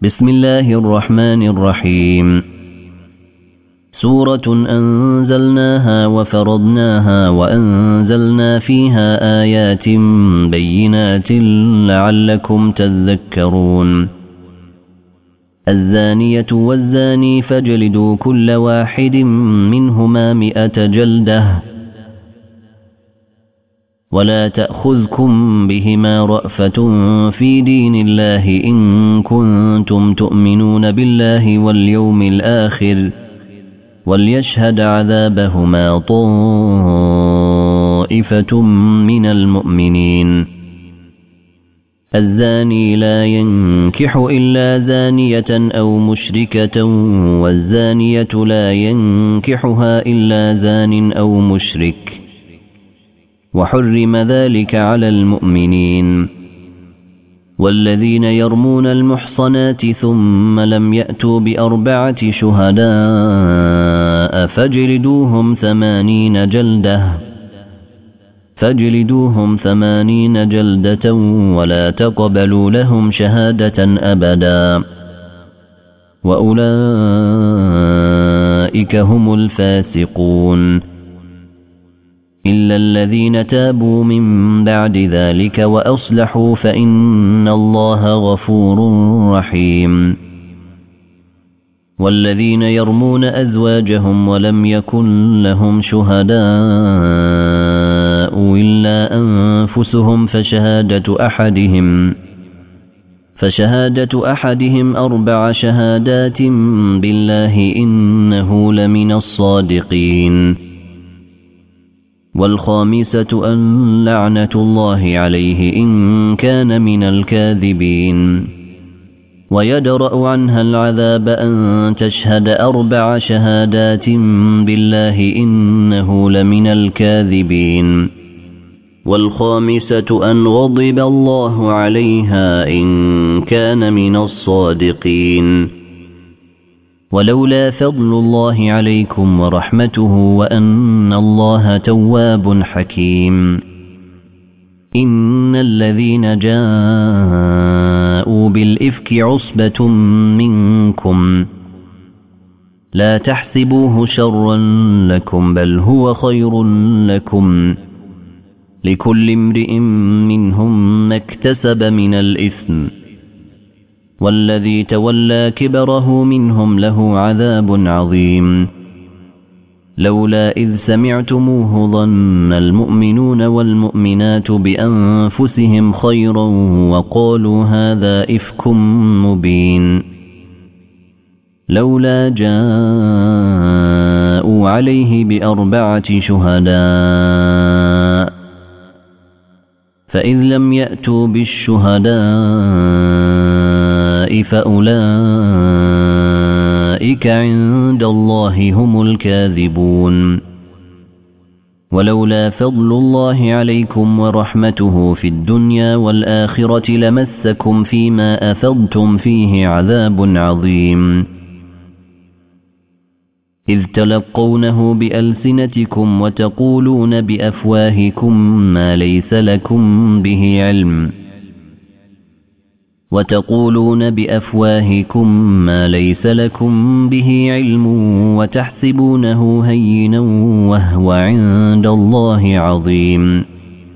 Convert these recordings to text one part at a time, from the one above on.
بسم الله الرحمن الرحيم. سورة أنزلناها وفرضناها وأنزلنا فيها آيات بينات لعلكم تذكرون. الزانية والزاني فاجلدوا كل واحد منهما 100 جلدة ولا تأخذكم بهما رأفة في دين الله إن كنتم تؤمنون بالله واليوم الآخر وليشهد عذابهما طائفة من المؤمنين. الزاني لا ينكح إلا زانية أو مشركة والزانية لا ينكحها إلا زان أو مشرك وحرم ذلك على المؤمنين. والذين يرمون المحصنات ثم لم يأتوا ب4 شهداء فاجلدوهم 80 جلدة ولا تقبلوا لهم شهادة أبدا وأولئك هم الفاسقون إلا الذين تابوا من بعد ذلك وأصلحوا فإن الله غفور رحيم. والذين يرمون أزواجهم ولم يكن لهم شهداء إلا أنفسهم فشهادة أحدهم 4 شهادات بالله إنه لمن الصادقين. والخامسة أن لعنة الله عليه إن كان من الكاذبين. ويدرأ عنها العذاب أن تشهد 4 شهادات بالله إنه لمن الكاذبين. والخامسة أن غضب الله عليها إن كان من الصادقين. ولولا فضل الله عليكم ورحمته وأن الله تواب حكيم. إن الذين جاءوا بالإفك عصبة منكم لا تحسبوه شرا لكم بل هو خير لكم لكل امرئ منهم ما اكتسب من الإثم والذي تولى كبره منهم له عذاب عظيم. لولا إذ سمعتموه ظن المؤمنون والمؤمنات بأنفسهم خيرا وقالوا هذا إفك مبين. لولا جاءوا عليه ب4 شهداء فإذ لم يأتوا بالشهداء فأولئك عند الله هم الكاذبون. ولولا فضل الله عليكم ورحمته في الدنيا والآخرة لمسكم فيما أفضتم فيه عذاب عظيم. إذ تلقونه بألسنتكم وتقولون بأفواهكم ما ليس لكم به علم وتحسبونه هينا وهو عند الله عظيم.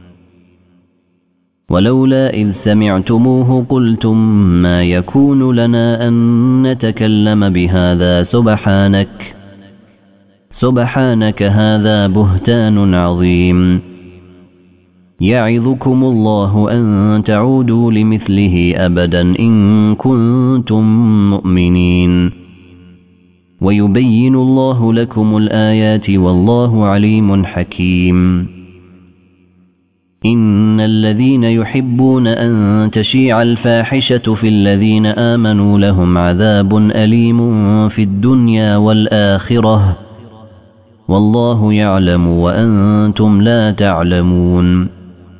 ولولا إذ سمعتموه قلتم ما يكون لنا أن نتكلم بهذا سبحانك هذا بهتان عظيم. يعظكم الله أن تعودوا لمثله أبدا إن كنتم مؤمنين. ويبين الله لكم الآيات والله عليم حكيم. إن الذين يحبون أن تشيع الفاحشة في الذين آمنوا لهم عذاب أليم في الدنيا والآخرة والله يعلم وأنتم لا تعلمون.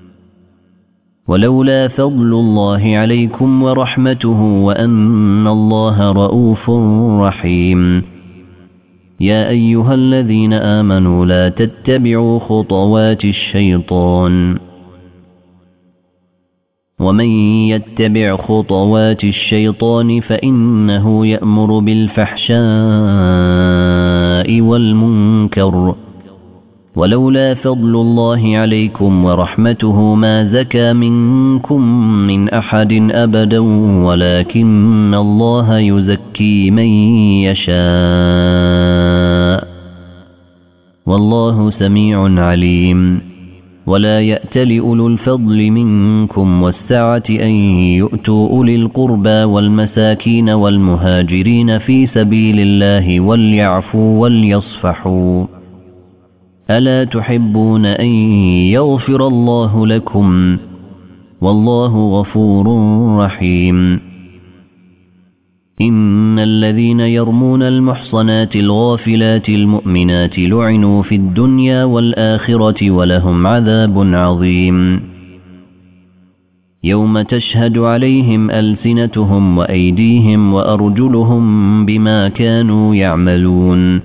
ولولا فضل الله عليكم ورحمته وأن الله رؤوف رحيم. يا أيها الذين آمنوا لا تتبعوا خطوات الشيطان ومن يتبع خطوات الشيطان فإنه يأمر بالفحشاء والمنكر ولولا فضل الله عليكم ورحمته ما زكى منكم من أحد أبدا ولكن الله يزكي من يشاء والله سميع عليم ولا يأتل أولو الفضل منكم والسعة أن يؤتوا أولي القربى والمساكين والمهاجرين في سبيل الله وليعفوا وليصفحوا ألا تحبون أن يغفر الله لكم والله غفور رحيم إن الذين يرمون المحصنات الغافلات المؤمنات لعنوا في الدنيا والآخرة ولهم عذاب عظيم يوم تشهد عليهم ألسنتهم وأيديهم وأرجلهم بما كانوا يعملون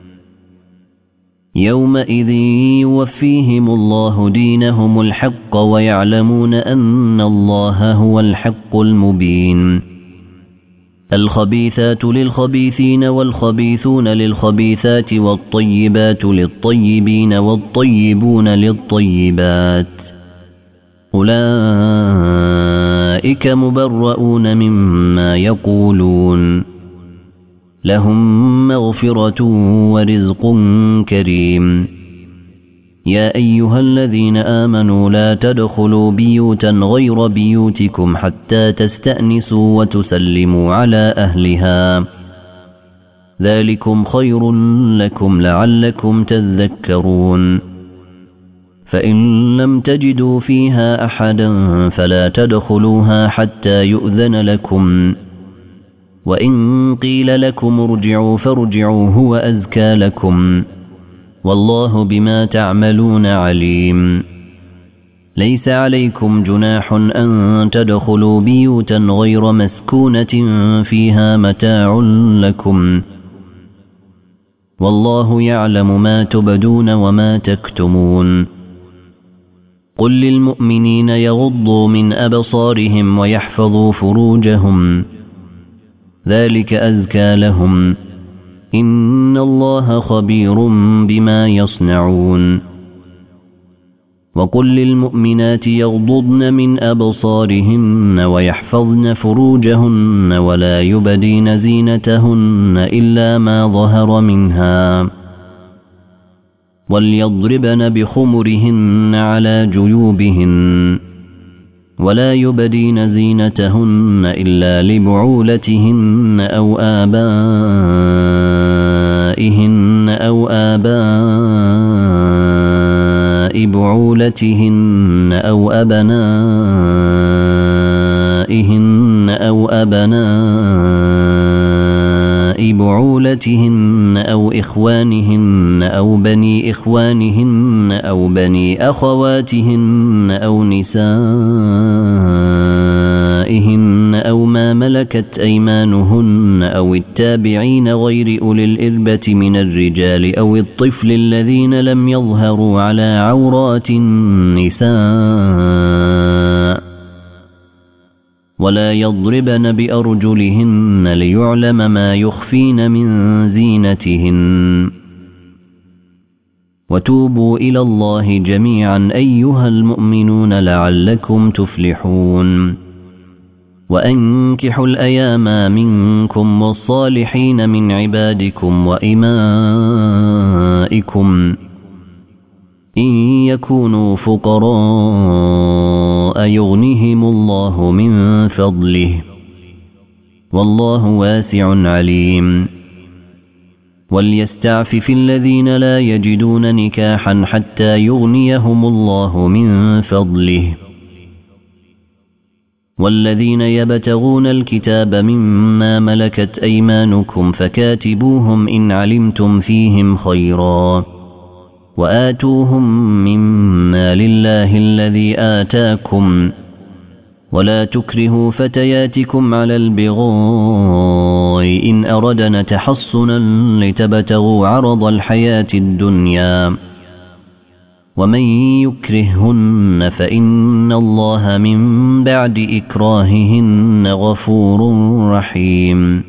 يومئذ يوفيهم الله دينهم الحق ويعلمون أن الله هو الحق المبين الخبيثات للخبيثين والخبيثون للخبيثات والطيبات للطيبين والطيبون للطيبات أولئك مبرؤون مما يقولون لهم مغفرة ورزق كريم يا أيها الذين آمنوا لا تدخلوا بيوتا غير بيوتكم حتى تستأنسوا وتسلموا على أهلها ذلكم خير لكم لعلكم تذكرون فإن لم تجدوا فيها أحدا فلا تدخلوها حتى يؤذن لكم وإن قيل لكم ارجعوا فارجعوا هو أزكى لكم والله بما تعملون عليم ليس عليكم جناح أن تدخلوا بيوتا غير مسكونة فيها متاع لكم والله يعلم ما تبدون وما تكتمون قل للمؤمنين يغضوا من أبصارهم ويحفظوا فروجهم ذلك أزكى لهم إن الله خبير بما يصنعون وقل للمؤمنات يغضضن من أبصارهن ويحفظن فروجهن ولا يبدين زينتهن إلا ما ظهر منها وليضربن بخمرهن على جيوبهن ولا يبدين زينتهن إلا لبعولتهن أو آباء بعولتهن أو أبنائهن أو أبناء بعولتهن أو إخوانهن أو بني إخوانهن أو بني أخواتهن أو نسائهن أو ما ملكت أيمانهن أو التابعين غير أولي الإربة من الرجال أو الطفل الذين لم يظهروا على عورات النساء ولا يضربن بأرجلهن ليعلم ما يخفين من زينتهن وتوبوا إلى الله جميعا أيها المؤمنون لعلكم تفلحون وأنكحوا الأيام منكم والصالحين من عبادكم وإمائكم إن يكونوا فقراء يغنهم الله من فضله والله واسع عليم وليستعفف الذين لا يجدون نكاحا حتى يغنيهم الله من فضله والذين يبتغون الكتاب مما ملكت أيمانكم فكاتبوهم إن علمتم فيهم خيرا وآتوهم مما لله الذي آتاكم ولا تكرهوا فتياتكم على البغاء إن أردنا تحصنا لتبتغوا عرض الحياة الدنيا ومن يكرههن فإن الله من بعد إكراههن غفور رحيم.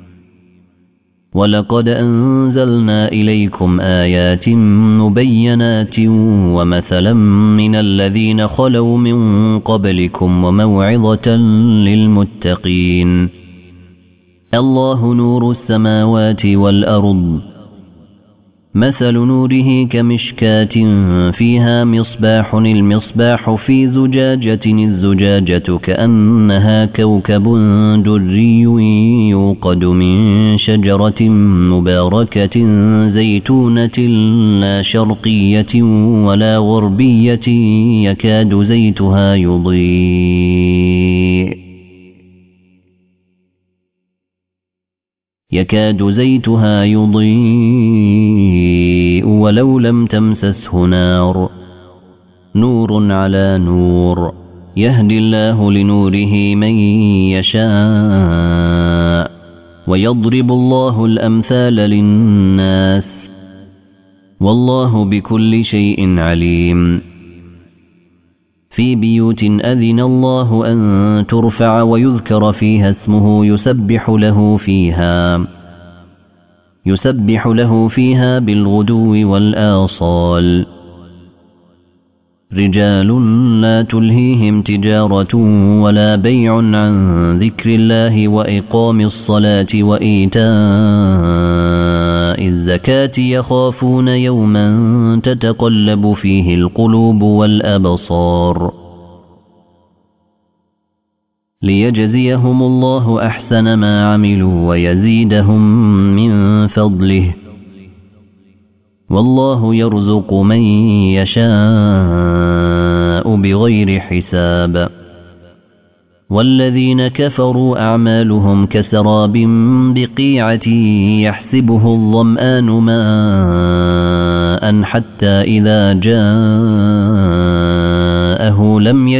ولقد أنزلنا إليكم آيات مبينات ومثلا من الذين خلوا من قبلكم وموعظة للمتقين. الله نور السماوات والأرض، مثل نوره كمشكاة فيها مصباح، المصباح في زجاجة، الزجاجة كأنها كوكب دري يوقد من شجرة مباركة زيتونة لا شرقية ولا غربية يكاد زيتها يضيء ولو لم تمسسه نار، نور على نور، يهدي الله لنوره من يشاء ويضرب الله الأمثال للناس والله بكل شيء عليم. في بيوت أذن الله أن ترفع ويذكر فيها اسمه يسبح له فيها بالغدو والآصال. رجال لا تلهيهم تجارة ولا بيع عن ذكر الله وإقام الصلاة وإيتاء الزكاة يخافون يوما تتقلب فيه القلوب والأبصار. ليجزيهم الله أحسن ما عملوا ويزيدهم من فضله، والله يرزق من يشاء بغير حساب. والذين كفروا أعمالهم كسراب بقيعة يحسبه الظمآن ماء حتى إذا جاءه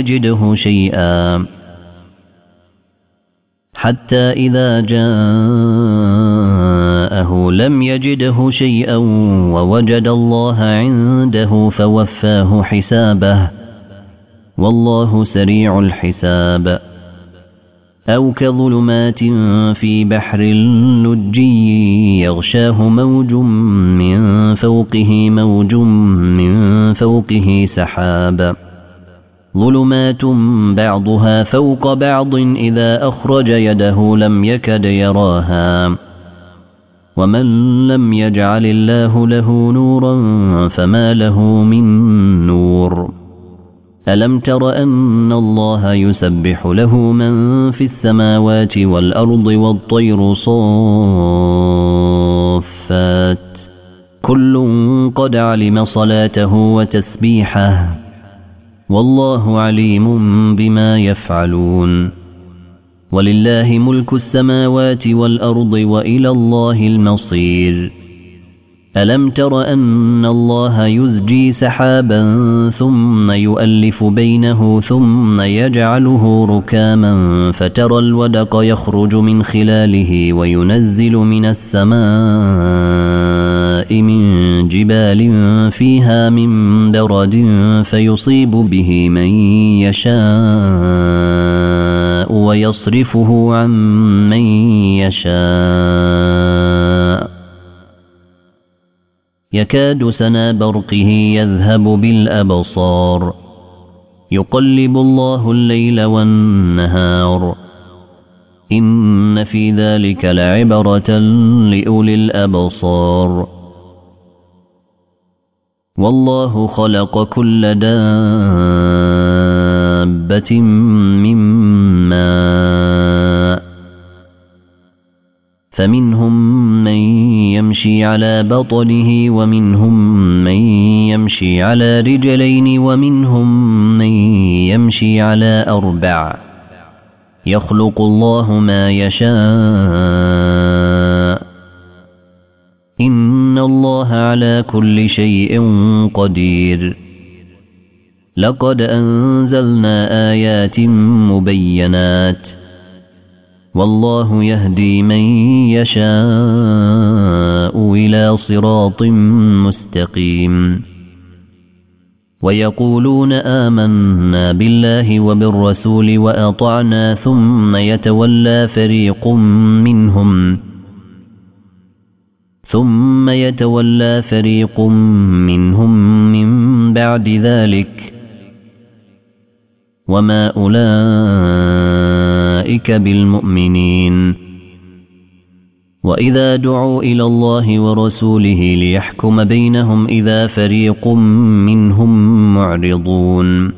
لم يجده شيئا ووجد الله عنده فوفاه حسابه، والله سريع الحساب. أو كظلمات في بحر لجي يغشاه موج من فوقه سحاب، ظلمات بعضها فوق بعض إذا أخرج يده لم يكد يراها. ومن لم يجعل الله له نورا فما له من نور. ألم تر أن الله يسبح له من في السماوات والأرض والطير صافات، كل قد علم صلاته وتسبيحه، والله عليم بما يفعلون. ولله ملك السماوات والأرض وإلى الله المصير. ألم تر أن الله يزجي سحابا ثم يؤلف بينه ثم يجعله ركاما فترى الودق يخرج من خلاله وينزل من السماء من جبال فيها من برد فيصيب به من يشاء ويصرفه عن من يشاء. يكاد سنا برقه يذهب بالأبصار، يقلب الله الليل والنهار، إن في ذلك لعبرة لأولي الأبصار. والله خلق كل دابة من ماء، فمنهم من يمشي على بطنه ومنهم من يمشي على رجلين ومنهم من يمشي على أربع، يخلق الله ما يشاء، إن الله على كل شيء قدير. لقد أنزلنا آيات مبينات، والله يهدي من يشاء إلى صراط مستقيم. ويقولون آمنا بالله وبالرسول وأطعنا ثم يتولى فريق منهم من بعد ذلك وما أولئك بالمؤمنين وإذا دعوا إلى الله ورسوله ليحكم بينهم إذا فريق منهم معرضون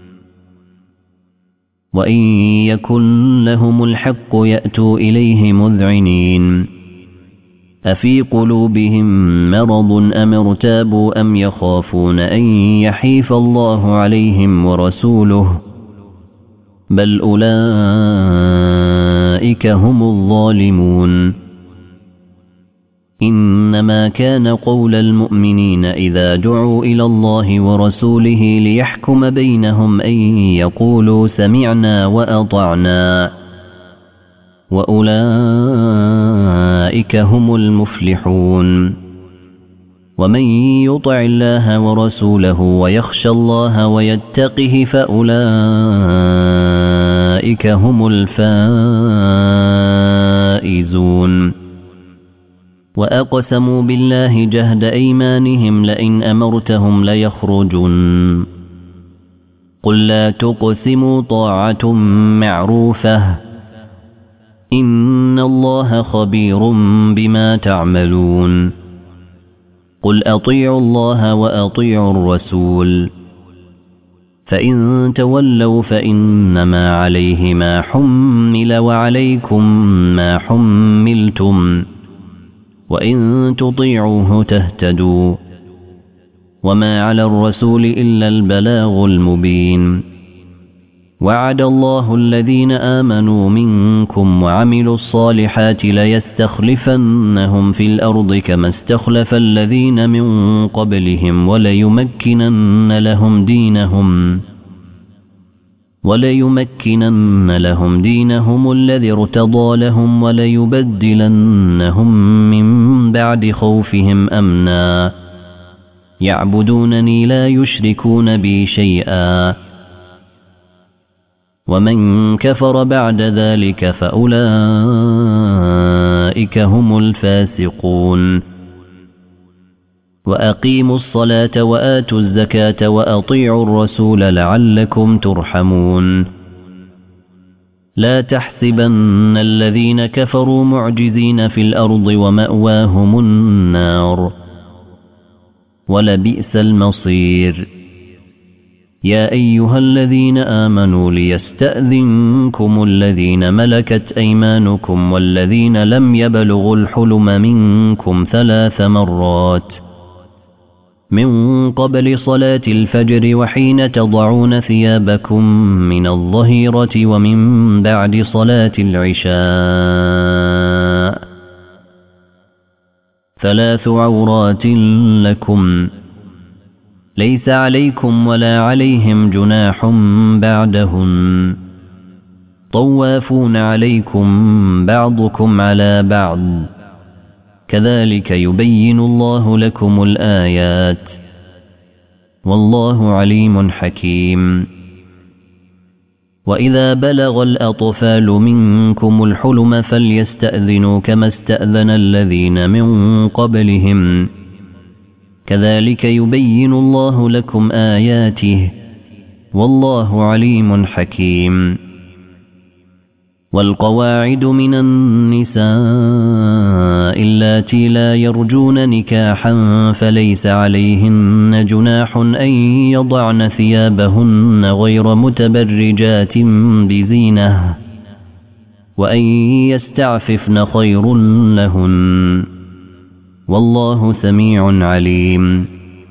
وإن يكن لهم الحق يأتوا إليه مذعنين أفي قلوبهم مرض أم ارتابوا أم يخافون أن يحيف الله عليهم ورسوله بل أولئك هم الظالمون إنما كان قول المؤمنين إذا دعوا إلى الله ورسوله ليحكم بينهم أن يقولوا سمعنا وأطعنا وأولئك هم المفلحون ومن يطع الله ورسوله ويخشى الله ويتقه فأولئك هم الفائزون وأقسموا بالله جهد أيمانهم لئن أمرتهم ليخرجن قل لا تقسموا طاعة معروفة إن الله خبير بما تعملون قل أطيعوا الله وأطيعوا الرسول فإن تولوا فإنما عليه ما حمل وعليكم ما حملتم وإن تطيعوه تهتدوا وما على الرسول إلا البلاغ المبين وعد الله الذين آمنوا منكم وعملوا الصالحات ليستخلفنهم في الأرض كما استخلف الذين من قبلهم وليمكنن لهم دينهم الذي ارتضى لهم وليبدلنهم من بعد خوفهم أمنا يعبدونني لا يشركون بي شيئا ومن كفر بعد ذلك فأولئك هم الفاسقون وأقيموا الصلاة وآتوا الزكاة وأطيعوا الرسول لعلكم ترحمون لا تحسبن الذين كفروا معجزين في الأرض ومأواهم النار ولبئس المصير يا أيها الذين آمنوا ليستأذنكم الذين ملكت أيمانكم والذين لم يبلغوا الحلم منكم 3 مرات من قبل صلاة الفجر وحين تضعون ثيابكم من الظهيرة ومن بعد صلاة العشاء 3 عورات لكم ليس عليكم ولا عليهم جناح بعدهن طوافون عليكم بعضكم على بعض كذلك يبين الله لكم الآيات والله عليم حكيم وإذا بلغ الأطفال منكم الحلم فليستأذنوا كما استأذن الذين من قبلهم كذلك يبين الله لكم آياته والله عليم حكيم والقواعد من النساء اللاتي لا يرجون نكاحا فليس عليهن جناح أن يضعن ثيابهن غير متبرجات بزينة وأن يستعففن خير لهن والله سميع عليم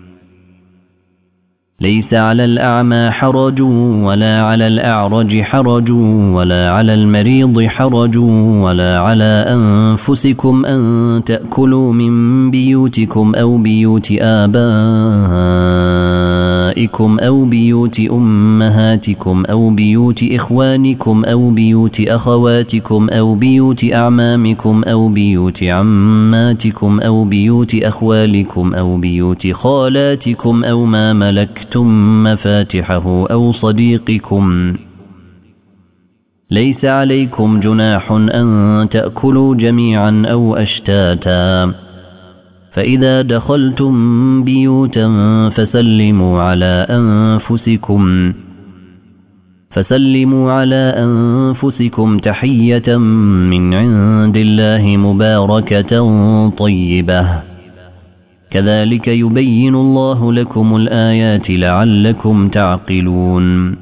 ليس على الأعمى حرج ولا على الأعرج حرج ولا على المريض حرج ولا على أنفسكم أن تأكلوا من بيوتكم أو بيوت آبائكم آبائكم أو بيوت أمهاتكم أو بيوت إخوانكم أو بيوت أخواتكم أو بيوت أعمامكم أو بيوت عماتكم أو بيوت أخوالكم أو بيوت خالاتكم أو ما ملكتم مفاتحه أو صديقكم. ليس عليكم جناح أن تأكلوا جميعا أو أشتاتا، فإذا دخلتم بيوتا فسلموا على أنفسكم تحية من عند الله مباركة طيبة، كذلك يبين الله لكم الآيات لعلكم تعقلون.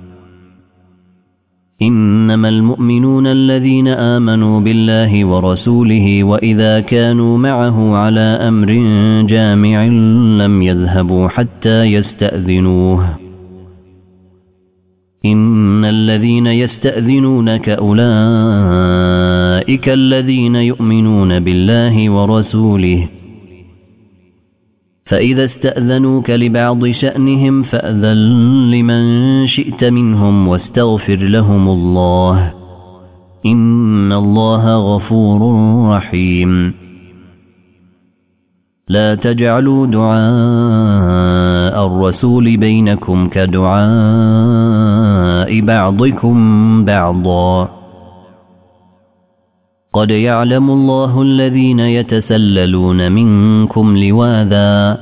إنما المؤمنون الذين آمنوا بالله ورسوله وإذا كانوا معه على أمر جامع لم يذهبوا حتى يستأذنوه. إن الذين يستأذنونك أولئك الذين يؤمنون بالله ورسوله، فإذا استأذنوك لبعض شأنهم فأذن لمن شئت منهم واستغفر لهم الله، إن الله غفور رحيم. لا تجعلوا دعاء الرسول بينكم كدعاء بعضكم بعضا، قد يعلم الله الذين يتسللون منكم لواذا،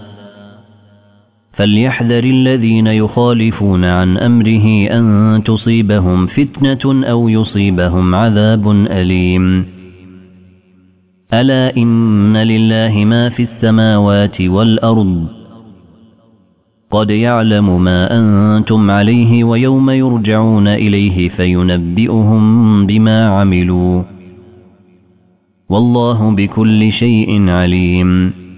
فليحذر الذين يخالفون عن أمره أن تصيبهم فتنة أو يصيبهم عذاب أليم. ألا إن لله ما في السماوات والأرض، قد يعلم ما أنتم عليه ويوم يرجعون إليه فينبئهم بما عملوا، والله بكل شيء عليم.